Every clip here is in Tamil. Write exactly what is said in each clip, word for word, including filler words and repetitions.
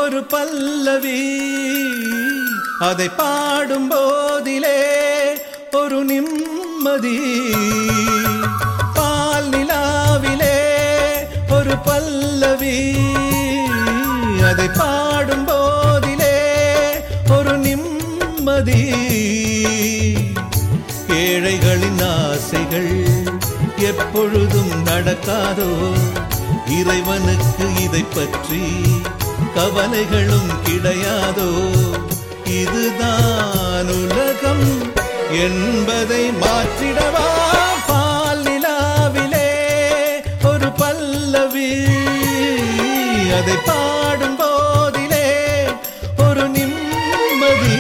ஒரு பல்லவி அதை பாடும் போதிலே ஒரு நிம்மதி பால் நிலாவிலே ஒரு பல்லவி அதை பாடும் போதிலே ஒரு நிம்மதி ஏழைகளின் ஆசைகள் எப்பொழுதும் நடக்காதோ இறைவனுக்கு இதை பற்றி கவலைகளும் கிடையாதோ இதுதான் உலகம் என்பதை மாற்றிடவா பால் நிலாவிலே ஒரு பல்லவி அதை பாடும் போதிலே ஒரு நிம்மதி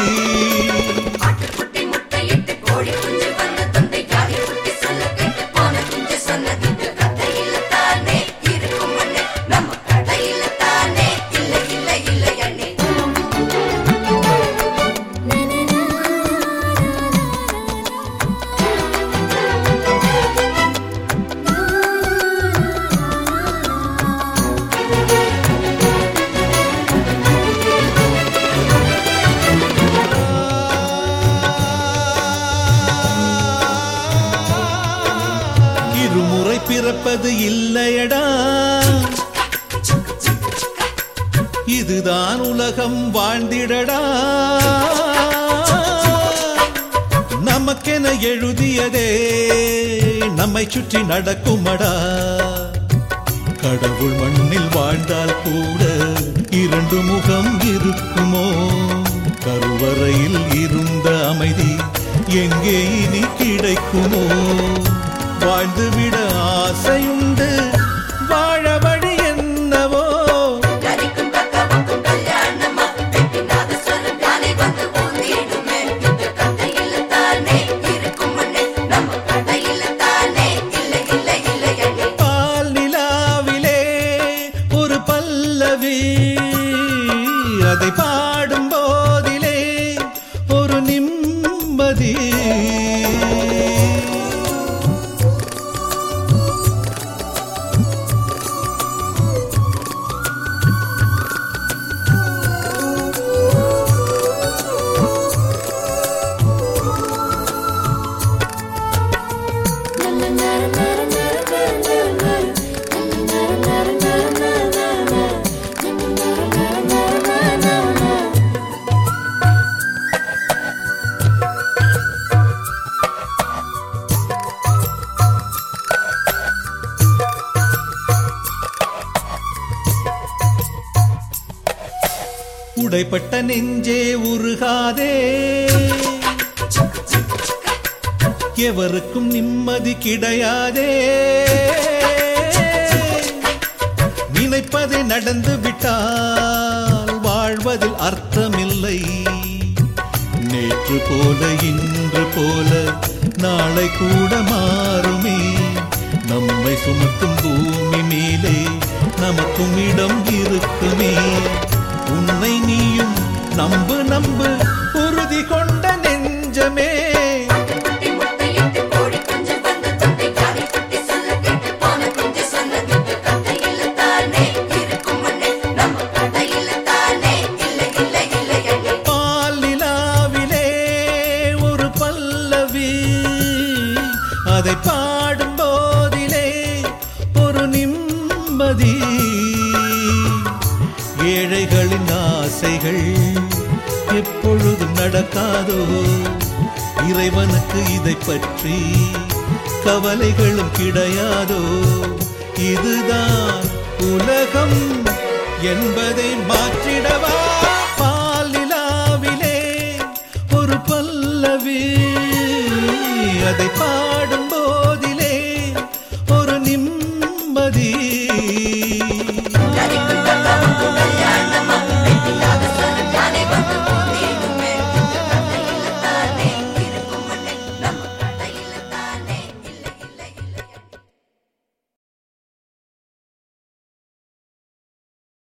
இருமுறை பிறப்பது இல்லையடா இதுதான் உலகம் வாழ்ந்திடடா நமக்கென எழுதியதே நம்மை சுற்றி நடக்குமடா கடவுள் மண்ணில் வாழ்ந்தால் கூட இரண்டு முகம் இருக்குமோ கருவறையில் இருந்த அமைதி எங்கே இனி கிடைக்குமோ வாழ்ந்துவிட ஆசையுண்டு வாழ வழி என்னவோ பால் நிலாவிலே ஒரு பல்லவி அதை பாடும் போதிலே ஒரு நிம்மதி உடைப்பட்ட நெஞ்சே உருகாதே எவருக்கும் நிம்மதி கிடையாதே நினைப்பதை நடந்து விட்டால் வாழ்வதில் அர்த்தமில்லை நேற்று போல இன்று போல நாளை கூட மாறுமே நம்மை சுமக்கும் பூமி மேலே நமக்கும் இடம் இருக்குமே உன்னை நீயும் நம்பு நம்பு உறுதி கொண்ட நெஞ்சமே பால் நிலாவிலே ஒரு பல்லவி அதை பாடும் போதிலே ஒரு நிம்மதி ஏழைகளின் ஆசைகள் எப்பொழுதும் நடக்காதோ இறைவனுக்கு இதை பற்றி கவலைகளும் கிடையாதோ இதுதான் உலகம் என்பதை மாற்றிடவா பால் நிலாவிலே ஒரு பல்லவி அதை